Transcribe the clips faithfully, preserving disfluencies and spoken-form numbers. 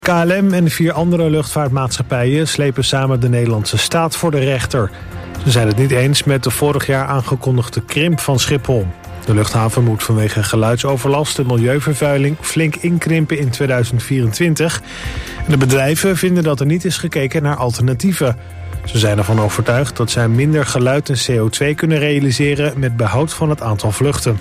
K L M en vier andere luchtvaartmaatschappijen slepen samen de Nederlandse staat voor de rechter. Ze zijn het niet eens met de vorig jaar aangekondigde krimp van Schiphol. De luchthaven moet vanwege geluidsoverlast en milieuvervuiling flink inkrimpen in tweeduizend vierentwintig. En de bedrijven vinden dat er niet is gekeken naar alternatieven. Ze zijn ervan overtuigd dat zij minder geluid en C O twee kunnen realiseren met behoud van het aantal vluchten.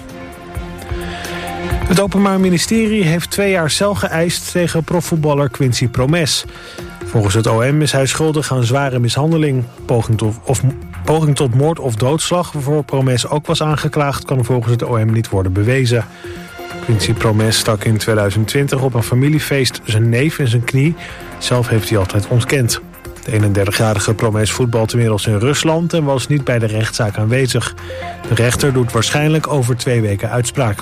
Het Openbaar Ministerie heeft twee jaar cel geëist tegen profvoetballer Quincy Promes. Volgens het O M is hij schuldig aan zware mishandeling. Poging tot, of, poging tot moord of doodslag, waarvoor Promes ook was aangeklaagd, kan volgens het O M niet worden bewezen. Quincy Promes stak in tweeduizend twintig op een familiefeest zijn neef in zijn knie. Zelf heeft hij altijd ontkend. De eenendertigjarige Promes voetbalt inmiddels in Rusland en was niet bij de rechtszaak aanwezig. De rechter doet waarschijnlijk over twee weken uitspraak.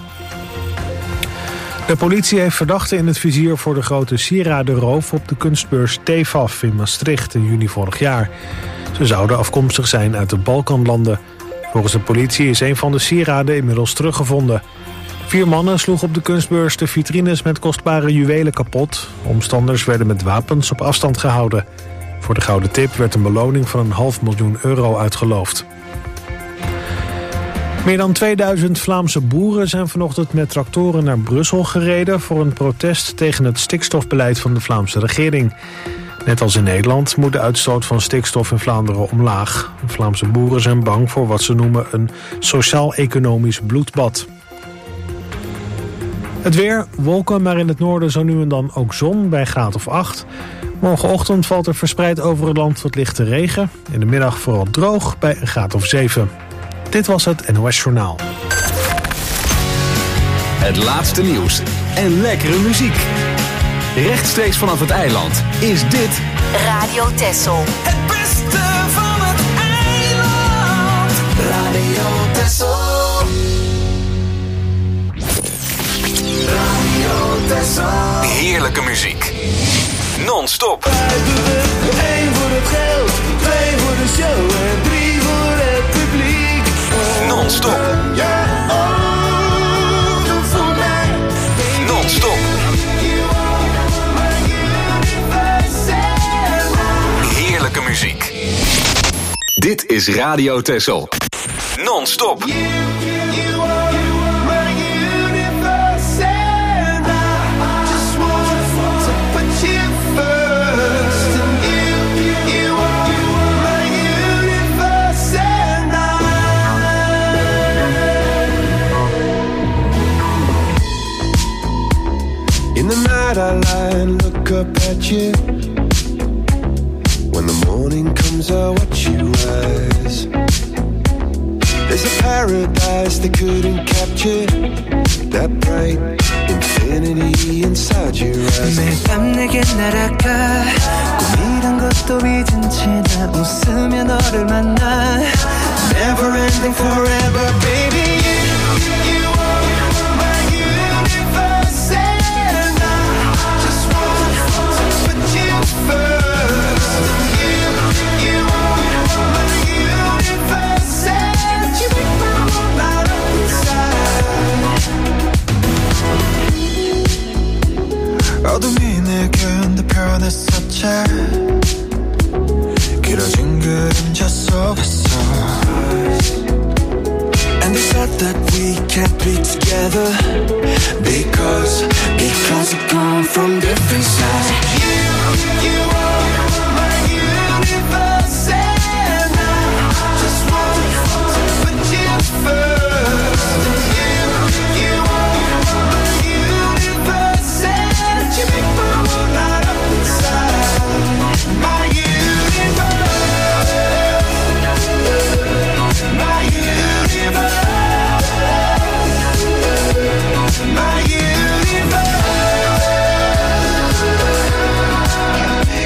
De politie heeft verdachten in het vizier voor de grote sieradenroof op de kunstbeurs T F A F in Maastricht in juni vorig jaar. Ze zouden afkomstig zijn uit de Balkanlanden. Volgens de politie is een van de sieraden inmiddels teruggevonden. Vier mannen sloegen op de kunstbeurs de vitrines met kostbare juwelen kapot. Omstanders werden met wapens op afstand gehouden. Voor de gouden tip werd een beloning van een half miljoen euro uitgeloofd. Meer dan tweeduizend Vlaamse boeren zijn vanochtend met tractoren naar Brussel gereden voor een protest tegen het stikstofbeleid van de Vlaamse regering. Net als in Nederland moet de uitstoot van stikstof in Vlaanderen omlaag. De Vlaamse boeren zijn bang voor wat ze noemen een sociaal-economisch bloedbad. Het weer, wolken, maar in het noorden zo nu en dan ook zon bij graad of acht. Morgenochtend valt er verspreid over het land wat lichte regen. In de middag vooral droog bij een graad of zeven. Dit was het N O S Journaal. Het laatste nieuws en lekkere muziek. Rechtstreeks vanaf het eiland is dit Radio Texel. Het beste van het eiland. Radio Texel. Radio Texel. heerlijke muziek. Non-stop. Eén voor het geld, twee voor de show en drie voor het publiek. Non-stop. Ja, oh, voor mij. Non-stop. Heerlijke muziek. Dit is Radio Texel. Non-stop. In the night I lie and look up at you. When the morning comes I watch you rise. There's a paradise they couldn't capture. That bright infinity inside your eyes. 매일 밤 내게 날아가 꿈이란 것도 잊은 채 나 웃으며 너를 만나. Never ending forever baby. 어둠이 내겐 더 변했었지. 길어진 그림자 속에서. And they said that we can't be together Because, because we come from different sides. You, you are my universe and I just want to put you first. You, you are my universe and you make my world light up inside. My universe, my universe. My universe,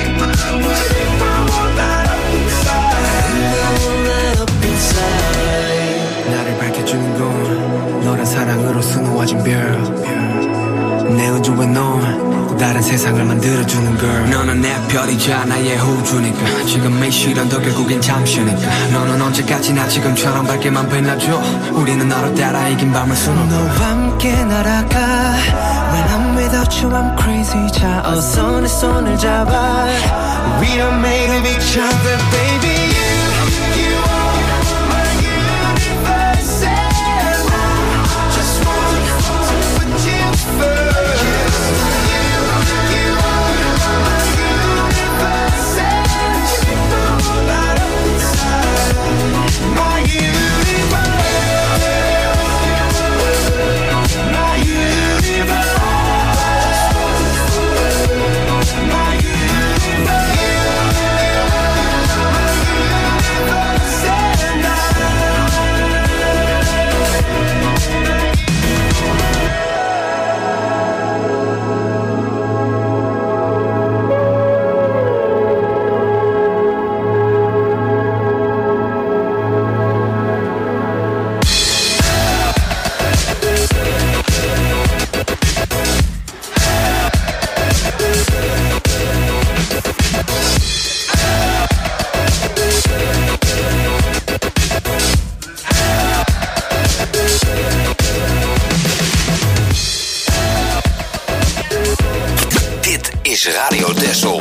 세상을 만들어주는 girl. 너는 내 별이자 나의 호주니까. 지금 이 시련도 결국엔 잠시니까. 너는 언제까지나 지금처럼 밝게만 빛나줘. 우리는 너로 따라 이긴 밤을 수놓고 너와 함께 날아가. When I'm without you I'm crazy. 자 어서 내 손을 잡아. We are made of each other baby. You, you are my universe and I just want to put you first. You, you are my universe and you know that I'm inside my universe. My universe. Radio Texel.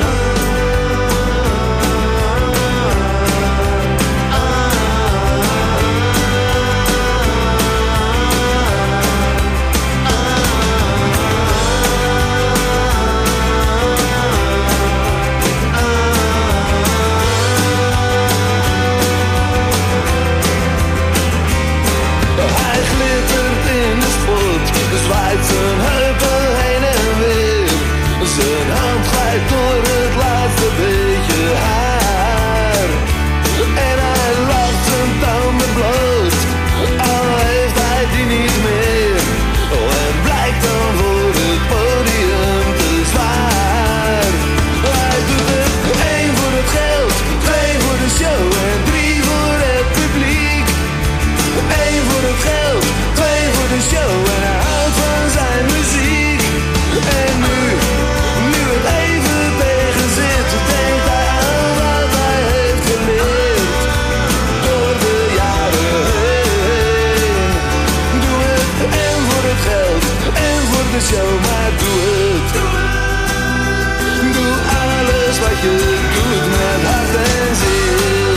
Hij glittert in de spot, zwaait zijn heupen heen en weer. Zijn hand glijdt door het laatste beetje haar. En hij lacht zijn tanden bloot, al heeft hij die niet meer. Oh, en blijkt dan voor het podium te zwaar. Hij doet het één voor het geld, twee voor de show en drie voor het publiek. Eén voor het geld, twee voor de show en hij houdt van zijn muziek. En nu, nu het even tegen zit, denkt hij aan wat hij heeft geleerd. Door de jaren heen. Doe het en voor het geld en voor de show, maar doe het. Doe alles wat je doet met hart en ziel.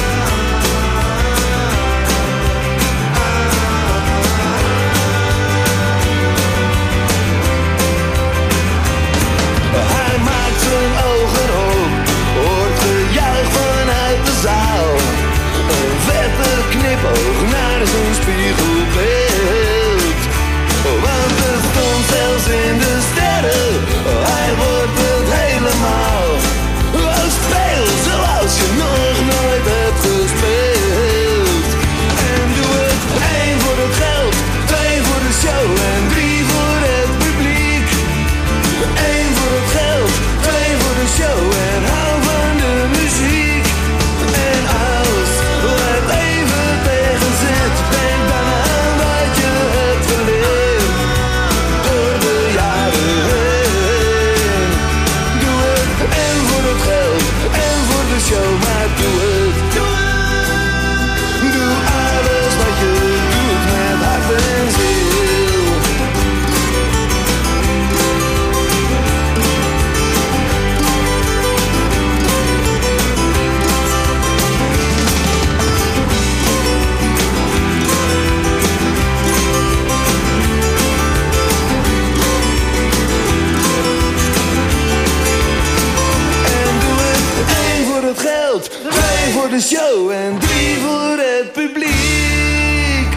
Hij maakt zijn ogen op, hoort gejuich vanuit de zaal. Een vette knipoog naar zijn spiegelbeeld. Want het stond zelfs in de sterren, hij wordt het helemaal. Oh, speel zoals je nog nooit hebt gespeeld. En doe het één voor het geld, twee voor de show en drie voor het publiek. Eén voor het geld, twee voor de show en hou van de muziek. En als het even tegen zit, denk dan aan wat je hebt geleerd. Door de jaren heen. Doe het en voor het geld en voor de show, maar doe het. Doe alles wat je doet met hart en ziel. Het geld, twee voor de show en drie voor het publiek.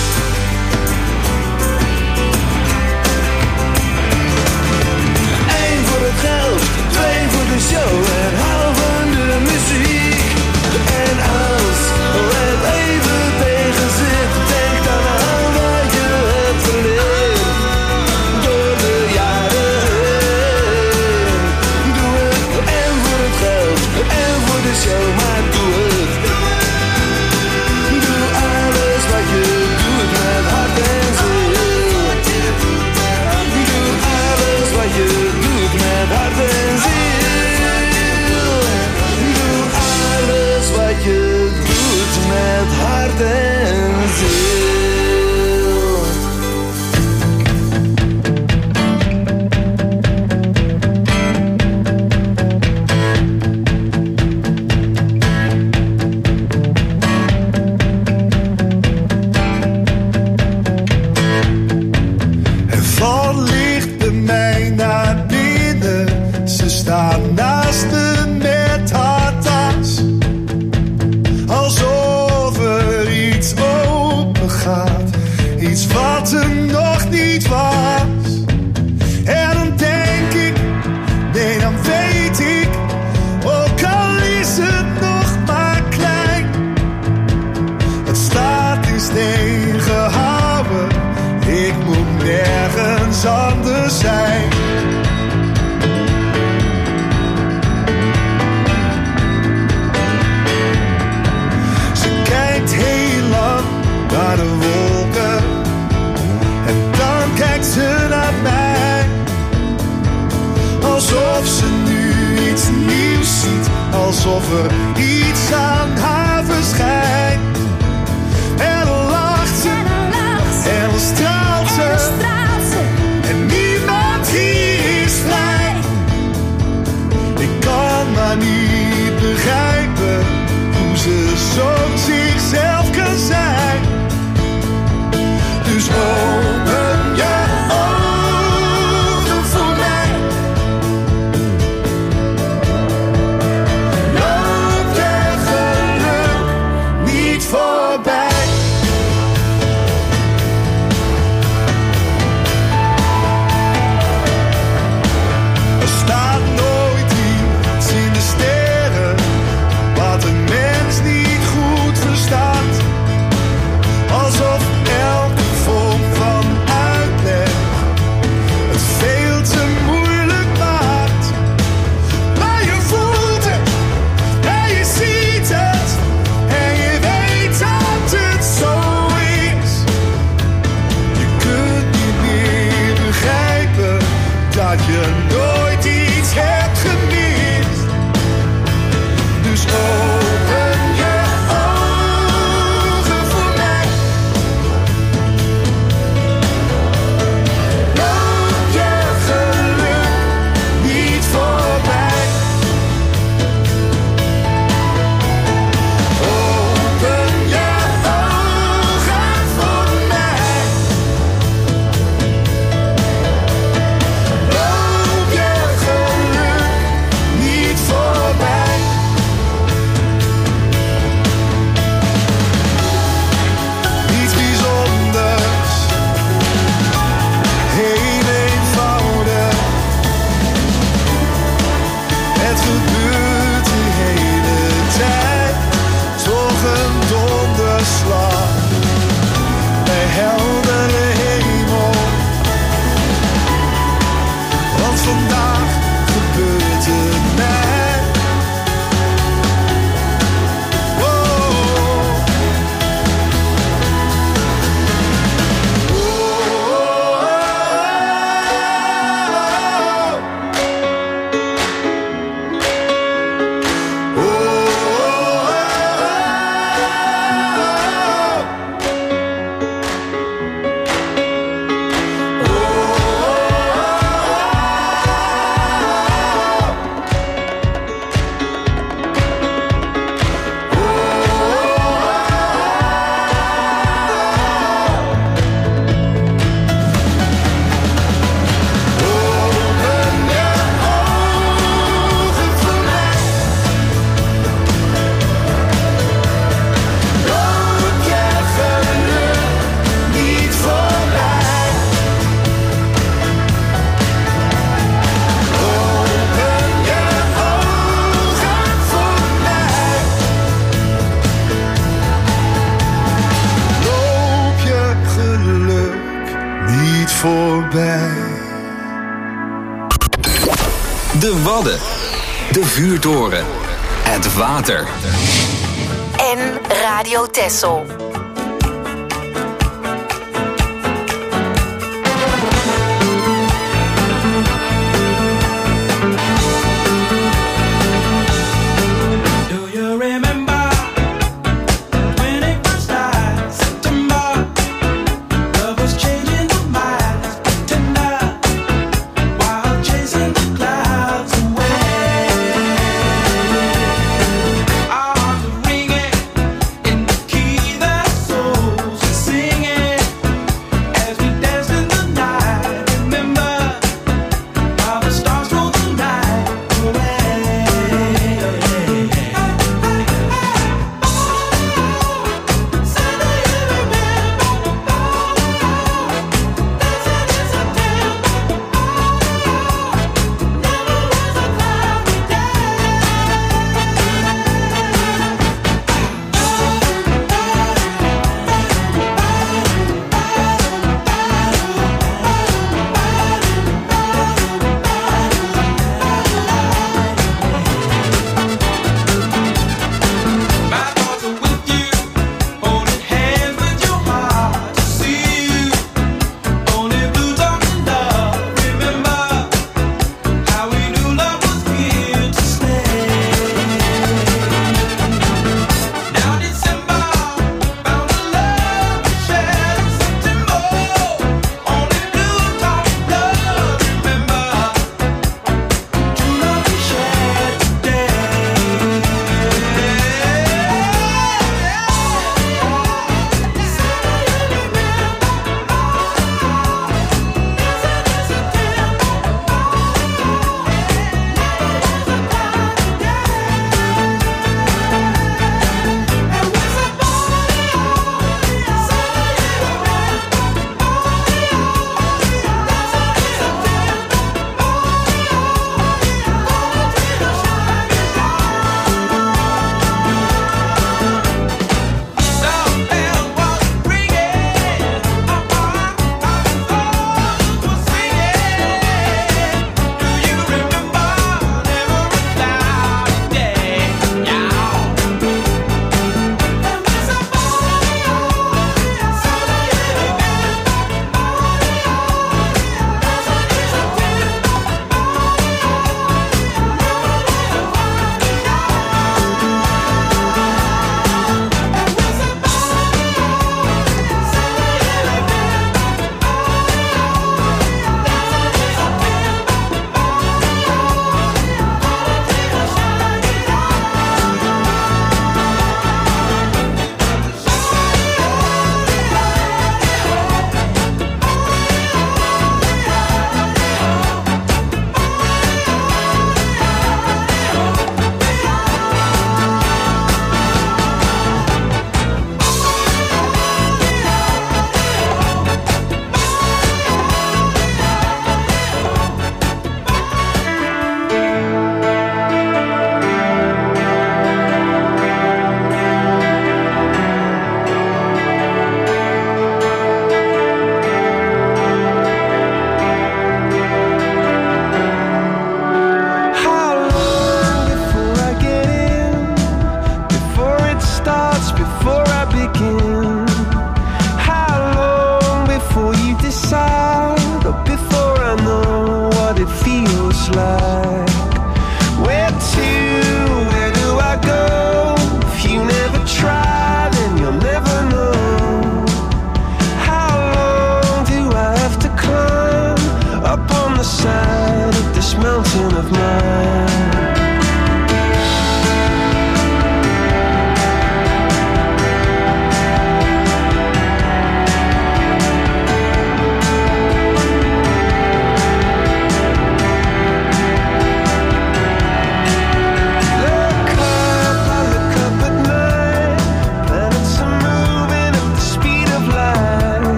Eén voor het geld, twee voor de show en hou van de muziek. En als het even tegen zit, denk dan aan wat je hebt geleerd. Door de jaren heen. Doe het en voor het geld en voor de show, maar doe het. Doe sta naast me met haar tas. Alsof er iets open gaat. Iets wat er nog niet was. En dan denk ik, nee dan weet ik. Ook al is het nog maar klein. Het staat in steen gehouden. Ik moet nergens anders zijn. Ze kijkt heel lang naar de wolken. En dan kijkt ze naar mij. Alsof ze nu iets nieuws ziet. Alsof er iets aan haar verschijnt. En dan lacht ze. En dan straalt ze. En niemand hier is vrij. Ik kan maar niet begrijpen hoe ze zo zichzelf kan zijn. Dus open je ogen voor mij. Loop je geluk niet voorbij. Er staat nooit iets in de sterren wat een mens niet goed verstaat. Alsof elke vorm van uitleg het veel te moeilijk maakt. Maar je voelt het en je ziet het en je weet dat het zo is. Je kunt niet meer begrijpen dat je nooit iets hebt gemist. Dus open je ogen voor mij. Loop je geluk niet voorbij. Open je ogen voor mij. Loop je geluk niet voorbij. Niets bijzonders, heel eenvoudig. Het gebeurt de hele tijd, toch een donderslag bij heldere hemel. Want vandaag gebeurt het mij. Oh. Voorbij. De Wadden. De vuurtoren. Het water. En Radio Texel. Ringing in the key that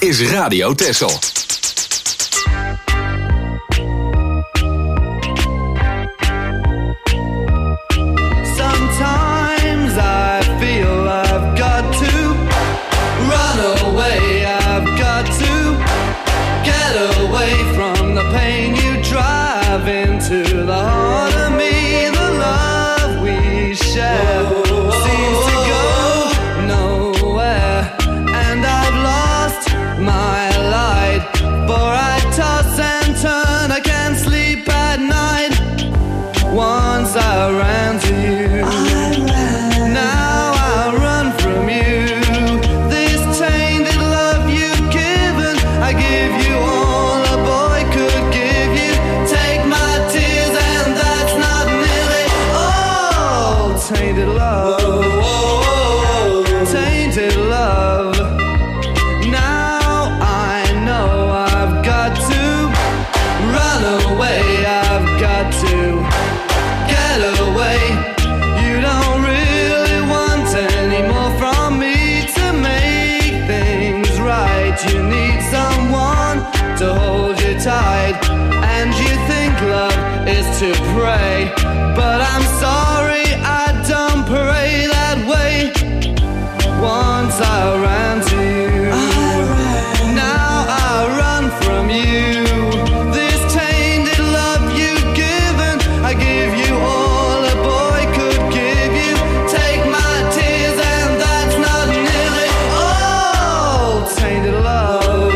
is Radio Texel. Sometimes I feel I've got to run away, I've got to get away from the pain you drive into the heart of me. The love we share seems to go nowhere, and I've lost my light, for I toss and turn, I can't sleep at night. Once I ran to you, now I run from you. This tainted love you've given, I give you all a boy could give you. Take my tears and that's not nearly all. Tainted love, tainted love. Now I know I've got to run away, I've got to get away. You don't really want any more from me to make things right. You need someone to hold you tight, and you think love is to pray, but I'm sorry, I don't pray that way. Once I ran to you, now I run from you. This tainted love you've given, I give you all a boy could give you. Take my tears and that's not nearly all. Tainted love,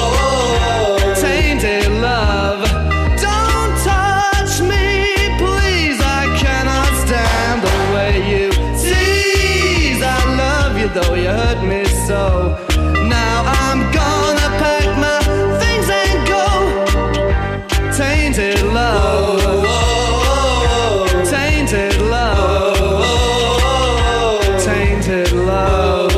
tainted love. Don't touch me, please, I cannot stand the way you tease. I love you though you hurt me so. Now I'm gonna pack my things and go. Tainted love, tainted love, tainted love,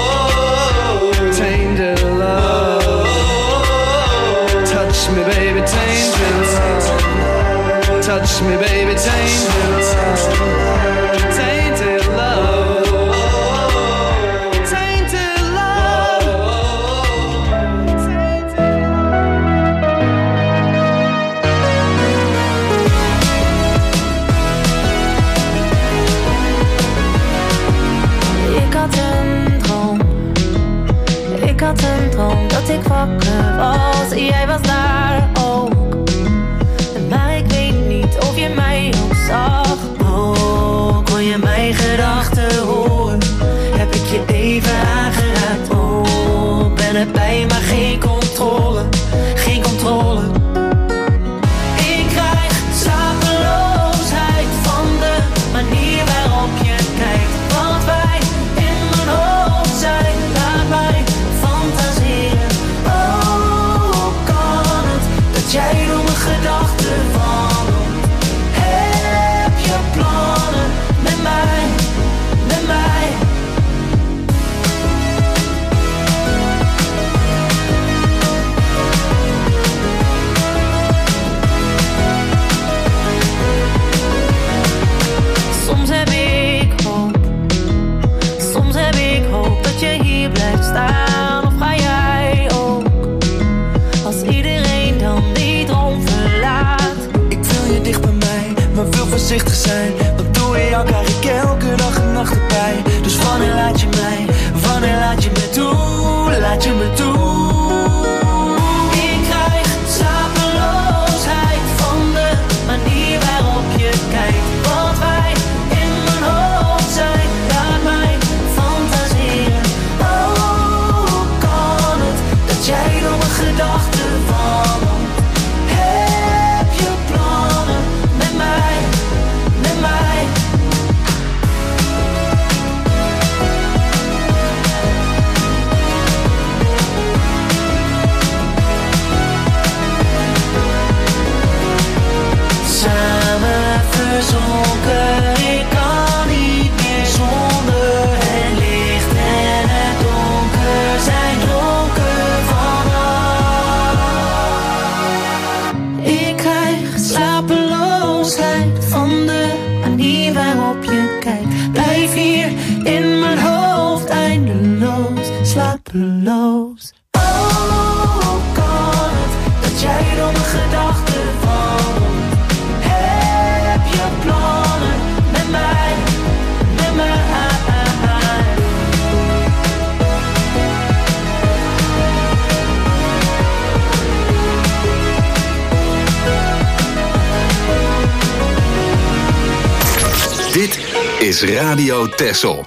tainted love. Touch me, baby, tainted love. Touch me, baby, tainted love. Tainted love, tainted love, tainted Ik had een droom, ik had een droom dat ik wakker was. Jij was daar ook, maar ik weet niet of je mij ook zag. Oh, kon je mijn gedachten horen? Heb ik je even aangeraakt? Oh, ben erbij maar geen controle, geen controle. Ik krijg slapeloosheid van de manier waarop je kijkt. Wat wij in mijn hoofd zijn, laat mij fantaseren. Oh, hoe kan het dat jij door mijn gedachten wandelt? Heb je plannen met mij, met mij? Soms heb ik hoop, soms heb ik hoop dat je hier blijft staan. Of ga jij ook, als iedereen dan die droom verlaat? Ik wil je dicht bij mij, maar wil voorzichtig zijn. Want doe je elkaar ik elke dag en nacht erbij. Dus wanneer laat je mij, wanneer laat je me toe, laat je me toe. Ik krijg slapeloosheid van de manier waarop je kijkt. Wat wij in mijn hoofd zijn, laat mij fantaseren. Oh, hoe kan het dat jij door mijn gedachten wandelt? Heb je plannen met mij, met mij? Samen verzonken, ik kan niet meer zonder. Het licht en het donker zijn dronken vanaf. Ik krijg slapeloosheid van de manier waarop je kijkt. Blijf hier in mijn hoofd eindeloos slapeloos. Oh. door mijn gedachten van. Heb je plannen met mij, met mij? Dit is Radio Texel.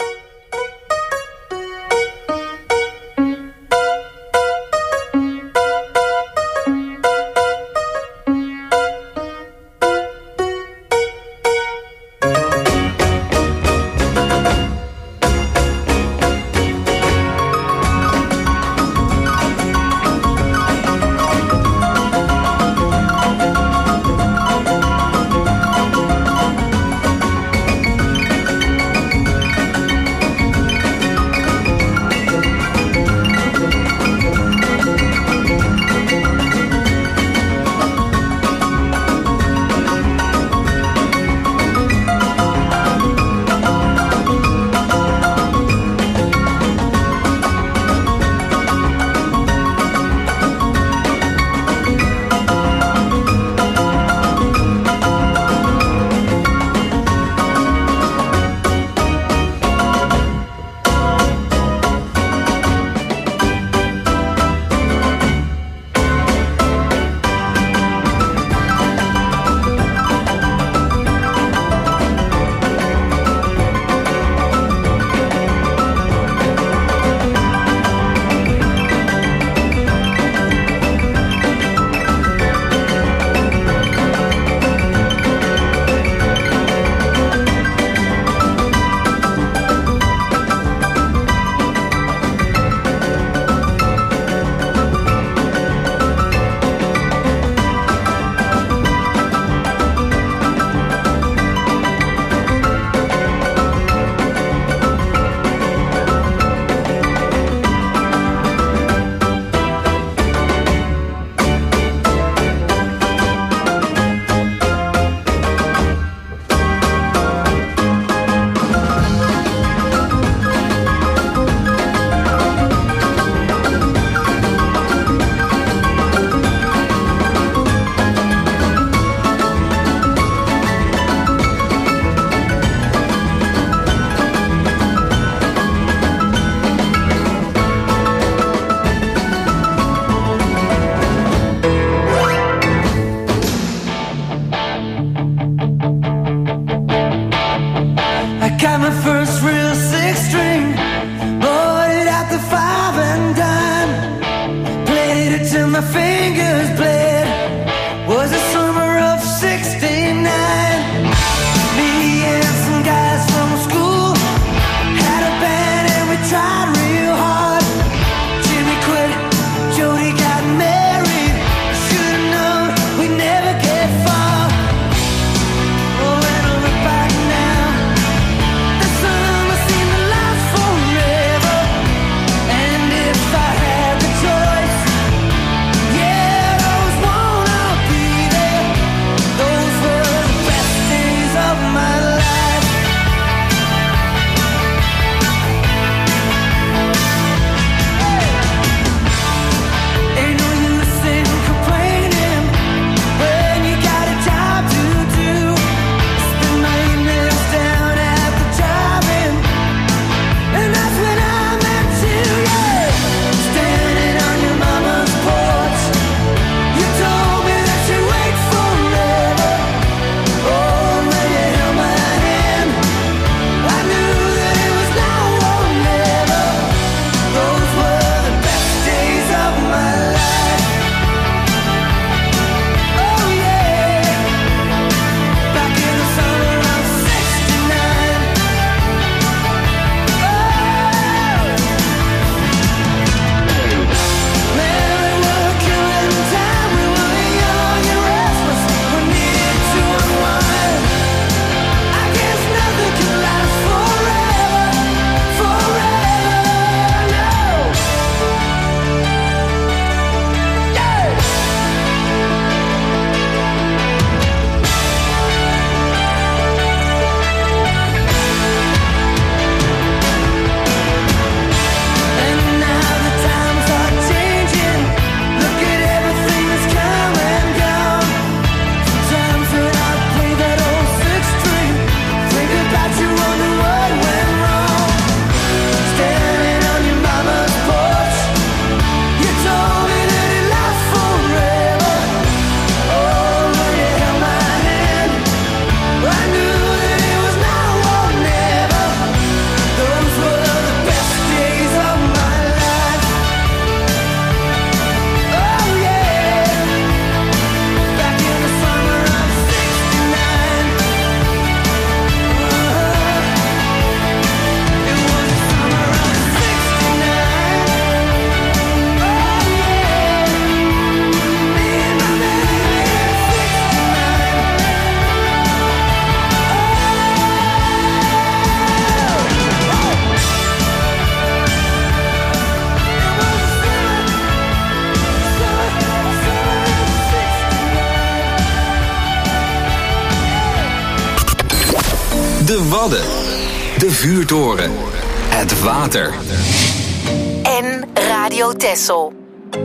Wadden. De vuurtoren. Het water. En Radio Texel.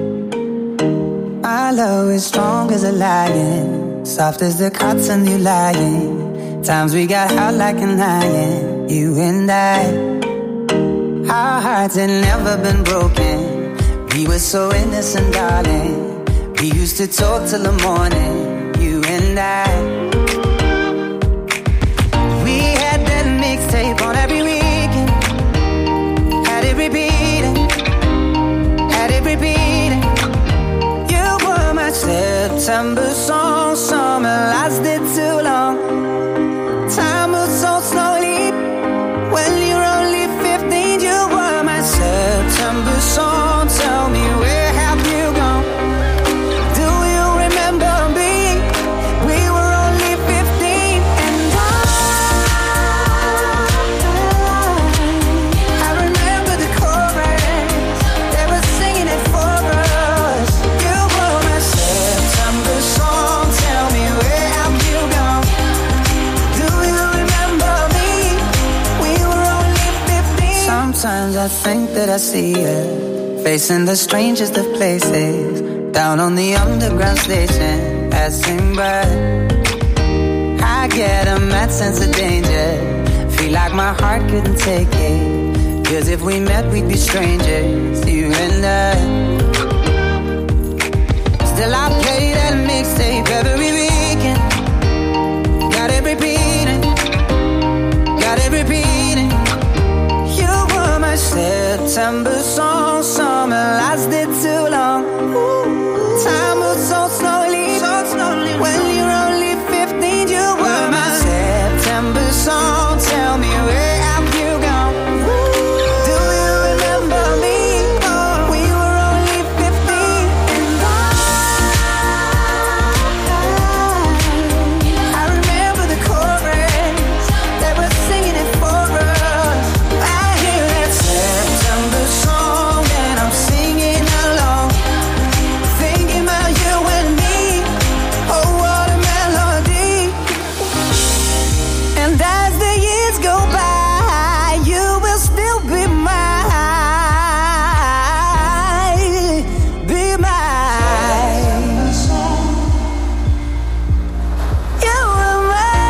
My love is strong as a lion, soft as the cotton you lying. Times we got hot like an iron, you and I. Our hearts had never been broken. We were so innocent, darling. We used to talk till the morning, you and I. We had that mixtape on every weekend. Had it repeating, had it repeating. You were my September song, summer lasted too long. Time moves so slowly when you're only fifteen. You were my September song. Tell me, where have you gone? Do you remember me? We were only fifteen, and I, I remember the chorus. They were singing it for us. You were my September song. Tell me, where have you gone? Do you remember me? We were only fifteen. Sometimes I think that I see you facing the strangest of places, down on the underground station, passing by. I get a mad sense of danger, feel like my heart couldn't take it, 'cause if we met we'd be strangers, you and I. Still I play that mixtape every weekend. Got it repeating, got it repeating. You were my September song, summer lasted too long. Time moves so slowly, so slowly. When you're only fifteen, you were my September song. Tell me, where have you gone? Do you remember me? We were only fifteen, and I, I remember the chorus. They were singing it for us. I hear that September song, and I'm singing along, thinking about you and me. Oh, what a melody. And as the years go by, you will still be mine, be mine. You were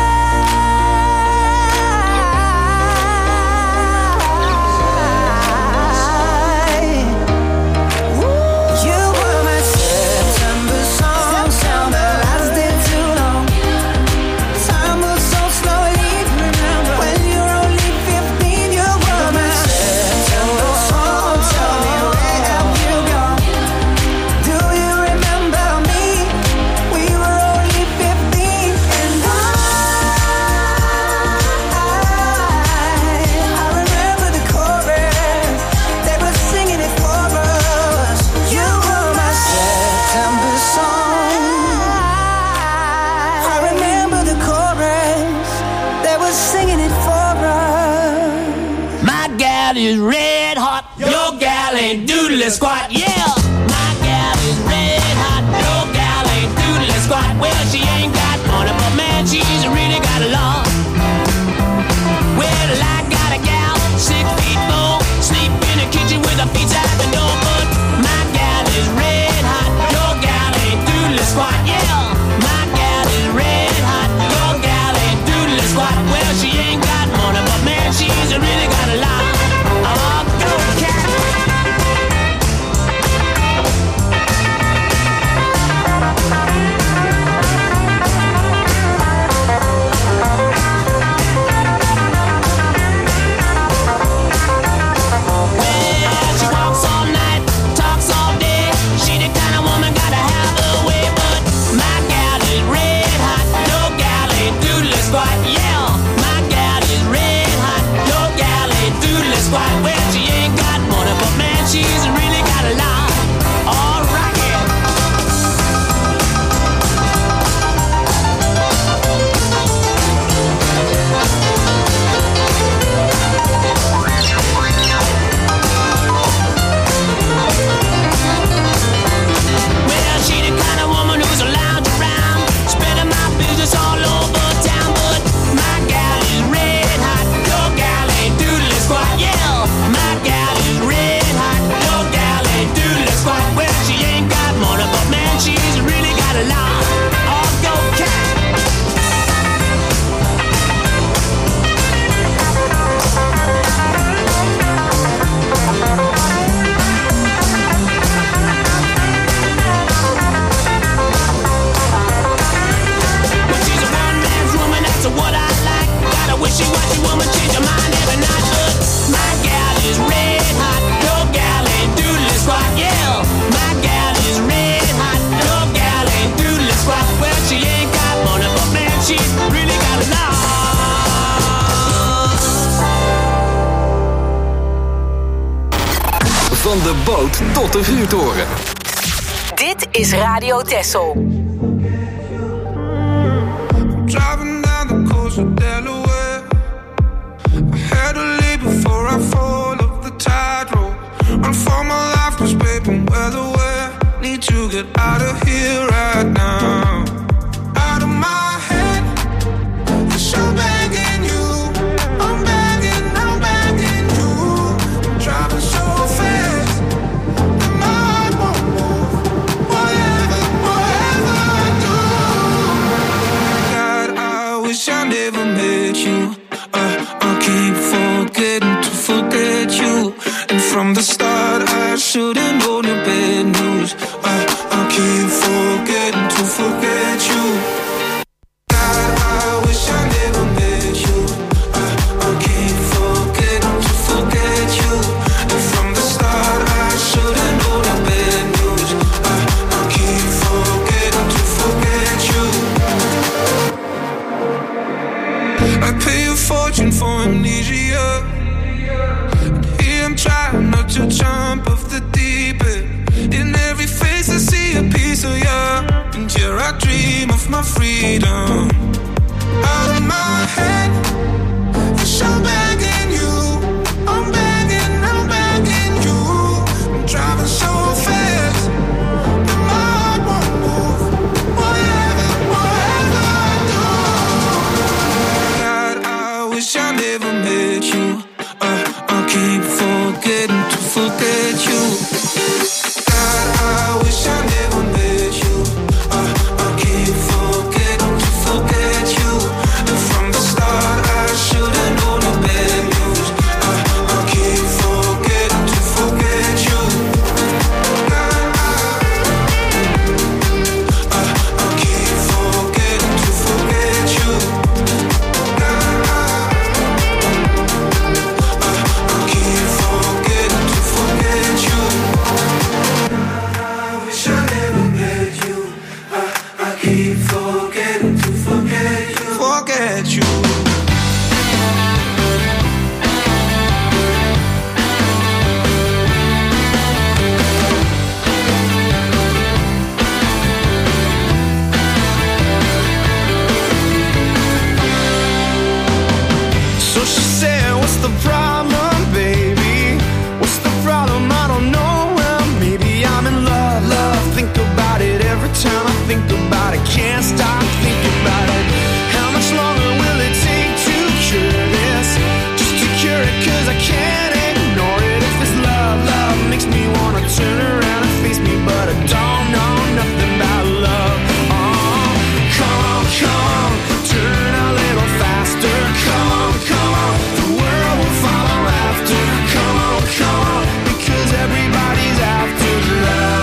mine. You were my September song, summer lasted too long. Time moves so slowly, remember when you're only fifteen. You were my September song. Tell me, where have you gone? Do you remember me? We were only fifteen, and I, I remember the chorus. They were singing it for us. You were my September song. I remember the chorus. They were singing it for us. My gal is red hot, your gal ain't doodly squat, yeah. My gal is red hot, your gal ain't doodly squat. Well, she ain't got money, but man, she's really got a lot. Well, I got a gal, six feet four, sleep in the kitchen with her feet out the door. But my gal is red hot, your gal ain't doodly squat, yeah. My gal is red hot, your gal ain't doodly squat. Well, she ain't got money, but man, she's really got a lot. Oh, go cat. boot tot de vuurtoren. Dit is Radio Texel. Driving down the coast of Delaware. I had to leave before I fall off the tightrope. Run for my life, cause babe, I'm well aware. Need to get out of here right now. Out of my head, cause I'm begging you. I'm begging, I'm begging you. I'm driving so fast that my heart won't move. Whatever, whatever I do. God, I wish I never met you. uh, I keep forgetting to forget you. And from the start I should've known your bad news. uh, I keep forgetting to forget you. God, I wish I never met you. uh, I keep forgetting to forget you. And from the start I should've known your bad news. uh, I keep forgetting to forget you. I pay a fortune for amnesia. Here I'm trying not to jump off the deep end. In every face I see a piece of you. And here I dream of my freedom. Out of my head, cause I'm begging you. I'm begging, I'm begging you. I'm driving so fast that my heart won't move. Whatever, whatever I do. God, I wish I never met you. uh, I keep forgetting to forget you. God, I wish I never met you. uh, I keep forgetting to forget you. And from the start I should've known the bad news. uh, I keep forgetting to forget you. God, I, uh, I keep forgetting to forget you. God, I, uh, I keep forgetting to forget you. I wish I never met you. I, I keep forgetting to forget you. Forget you. So she said, what's the problem, baby? What's the problem? I don't know. Well, maybe I'm in love. Love, think about it every time I think about it. Can't stop thinking about it. How much longer will it take to cure this? Just to cure it, cause I can't ignore it. If it's love, love makes me wanna turn around and face me, but I don't know nothing about love. Oh, come on, come on, turn a little faster. Come on, come on, the world will follow after. Come on, come on, because everybody's after love.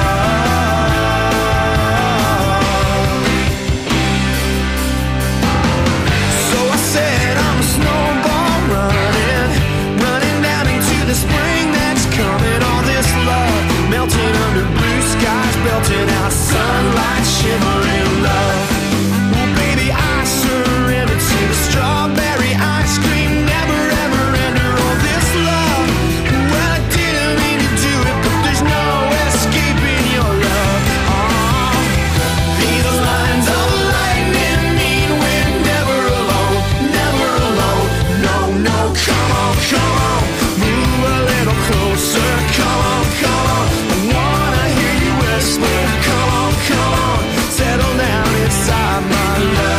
So I said I'm a snowball running, running down into the spring that's coming. All this love melting under blue skies, belting out sunlight, shimmering love. Well, baby, I surrender to the strawberry ice cream, never ever enter all this love. Well, I didn't mean to do it, but there's no escaping your love. Oh, these lines of lightning mean we're never alone, never alone. No, no, come on, come on, move a little closer. Come on, come on, I wanna hear you whisper. Come on, come on, settle down inside my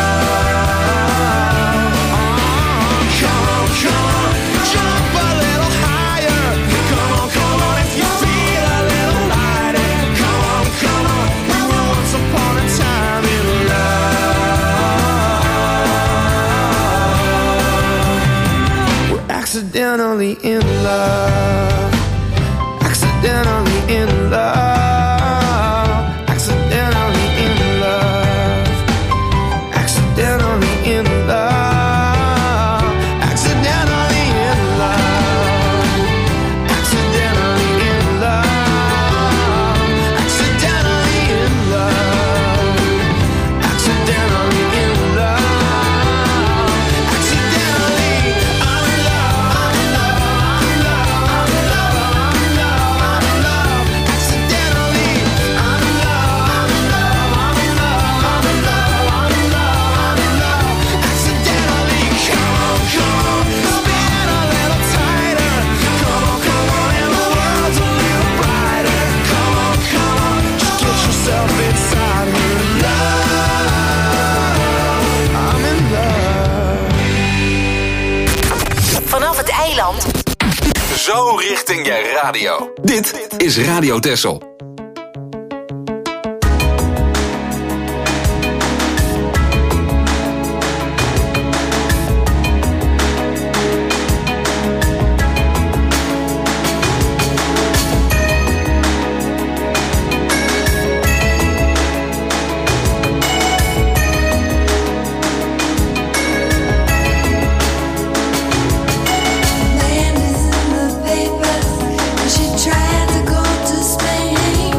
love. Oh, come on, come on, jump a little higher. Come on, come on, if you feel a little lighter. Come on, come on, we were once upon a time in love. We're accidentally in love. Accidentally in love. Accidentally in love. Accidentally in love. Accidentally in love. Accidentally in love. Accidentally in love. Accidentally in love. Accidentally, I'm in love, I'm in love, I'm in love. zo richting je radio. Dit is Radio Texel. She tried to go to Spain.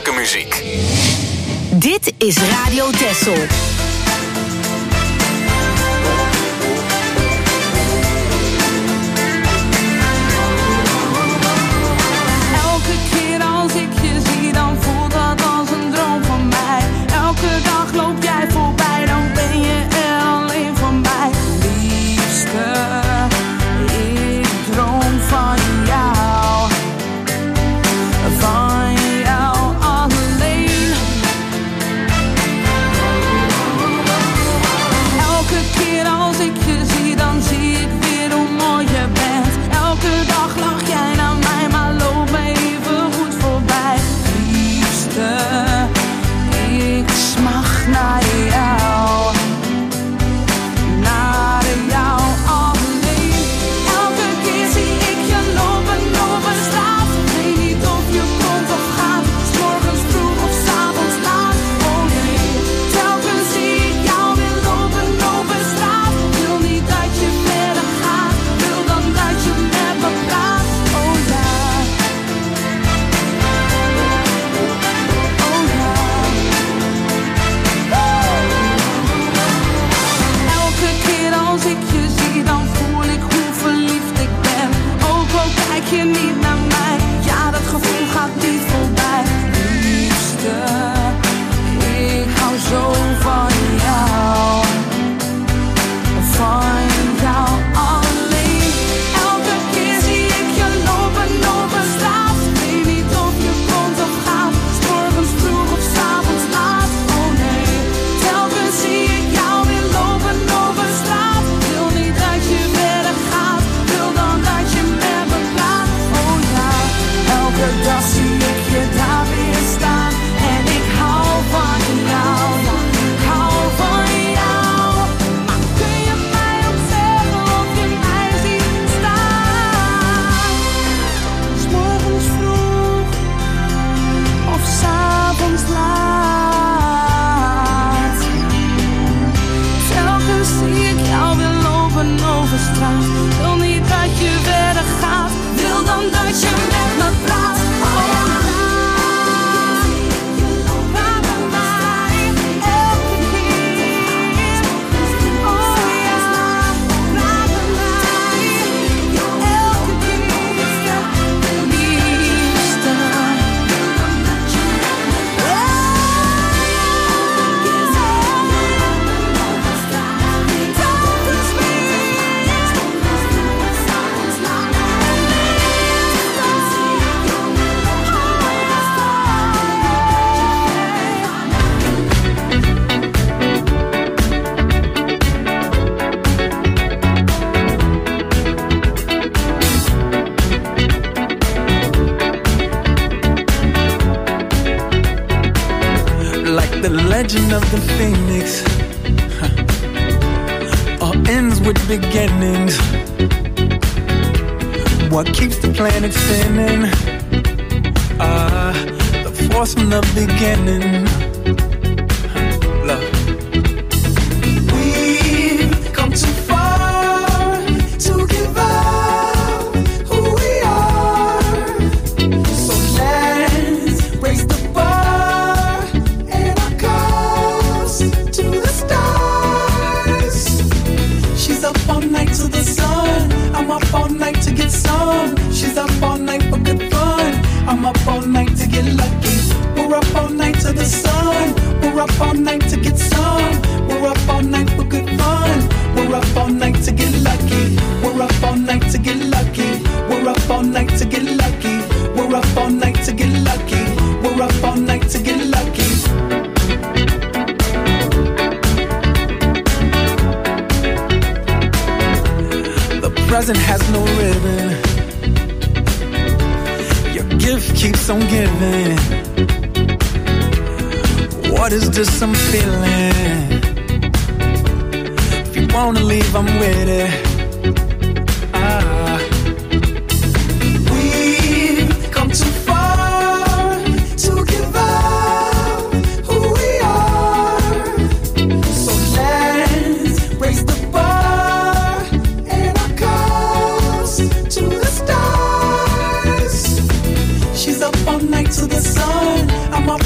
toegankelijke muziek. Dit is Radio Texel. Elke keer als ik je zie, dan voelt dat als een droom van mij. Elke dag loop jij voorbij, dan ben je er alleen voor mij. Liefste, ik droom van jou. Van jou alleen. Elke keer als ik je zie, dan zie ik weer hoe mooi je bent. Elke dag lach jij naar mij, maar loop me even goed voorbij. Liefste, ik smacht naar jou. Naar jou alleen. Elke keer zie ik je lopen over straat. Weet niet of je komt of gaat. 's morgens vroeg of 's avonds laat. Oh nee, telkens zie ik jou weer lopen over straat. Wil niet dat je verder gaat. Wil dan dat je met me praat. Oh ja. Oh ja. Elke keer als ik je zie, dan voel ik hoe verliefd ik ben. Ook al kijk je niet naar mij, ja, dat gevoel gaat niet voorbij. Liefste, ik hou zo van jou. Van jou alleen. Elke keer zie ik je lopen over straat. Weet niet of je komt of gaat. 's morgens vroeg of 's avonds laat. Oh nee, telkens zie ik jou weer lopen over straat. Wil niet dat je verder gaat. Wil dan dat je met me praat. Oh ja, elke dag zie ik je daar weer staan. En ik hou van jou. Ja, ik hou van jou. Maar kun je mij ook zeggen of je mij ziet staan? 's morgens vroeg of 's avonds laat. Telkens zie ik jou weer lopen over straat. Wil niet dat je verder gaat. Wil dan dat je met me praat. Oh ja. Praat met mij, elke keer. Oh ja. Praat met mij, elke keer. Liefste. Like the legend of the phoenix, huh. All ends with beginnings. What keeps the planet spinning? Ah, the force from the beginning. Huh. Love. We've come too far to give up who we are. So let's raise the bar and our cups to the stars. She's up all night to the sun. I'm up all night to get some. She's up all night for good fun. I'm up all night to get lucky. We're up all night to the sun. We're up all night to get some. We're up all night for good fun. We're up all night to get lucky. We're up all night to get lucky. We're up all night to get lucky. We're up all night to get lucky. We're up all night to get lucky. The present has no ribbon. Your gift keeps on giving. What is this I'm feeling? If you wanna leave, I'm with it. Ah. We've come too far to give up who we are. So let's raise the bar and our cups to the stars. She's up all night to the sun. I'm up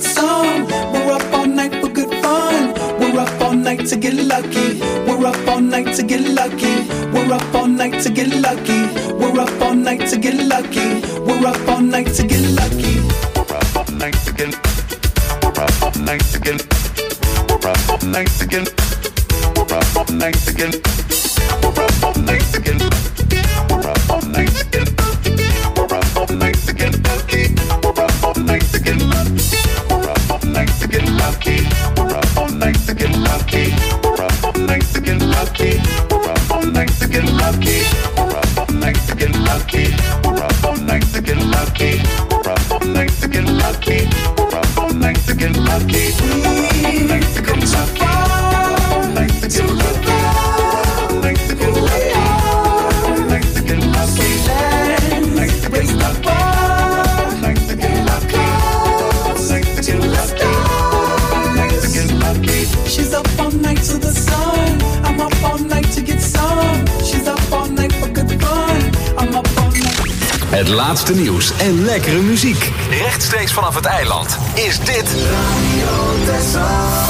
good song. We're up all night for good fun. We're up all night to get lucky. We're up all night to get lucky. We're up all night to get lucky. We're up all night to get lucky. We're up all night to get lucky. We're up all night to get. We're up all night to get. We're up all night to get. We're up all night to get. We're up all night to get. We're up all night to get. We're up all night to get lucky. We're up all night to get lucky. We're up all night to get lucky. We're up all night to get lucky. We're up all night to get lucky. We're up all night to get lucky. We're up all night to get lucky. We're up all night to get lucky. We're up all night to get lucky. We're up all night to get lucky. We've come so far to get lucky. Like to get lucky. Like to get lucky. Like to raise the bar. Like to get lucky. Like to get lucky. Like to get lucky. She's up all night to the sun. I'm up all night to get some. She's up all night for good fun. I'm up all night. Het laatste nieuws en lekkere muziek. Rechtstreeks vanaf het eiland is dit Radio Texel.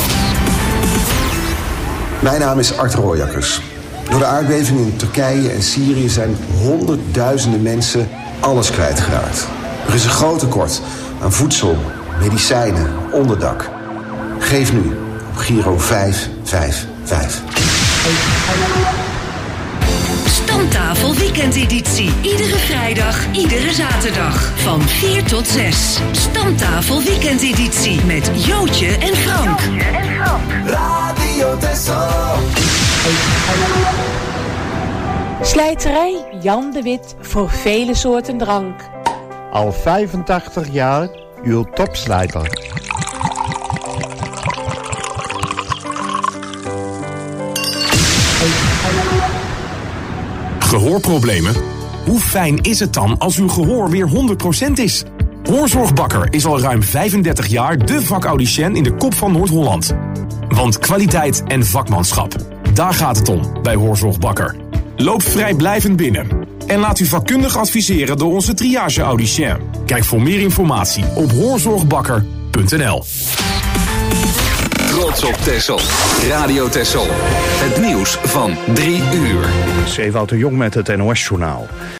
Mijn naam is Art Rooijakkers. Door de aardbevingen in Turkije en Syrië zijn honderdduizenden mensen alles kwijtgeraakt. Er is een groot tekort aan voedsel, medicijnen, onderdak. Geef nu op Giro vijf vijf vijf. Stamtafel weekendeditie. Iedere vrijdag, iedere zaterdag. Van vier tot zes. Stamtafel weekendeditie. Met Jootje en Frank. Radio Texel. Slijterij Jan de Wit voor vele soorten drank. Al vijfentachtig jaar uw topslijter. Gehoorproblemen? Hoe fijn is het dan als uw gehoor weer honderd procent is? Hoorzorgbakker is al ruim vijfendertig jaar de vacaudicien in de kop van Noord-Holland. Want kwaliteit en vakmanschap, daar gaat het om bij Hoorzorgbakker. Loop vrijblijvend binnen en laat u vakkundig adviseren door onze triage-audicien. Kijk voor meer informatie op hoorzorgbakker punt n l. Trots op Texel. Radio Texel. Het nieuws van drie uur. Ewout de Jong met het N O S-journaal.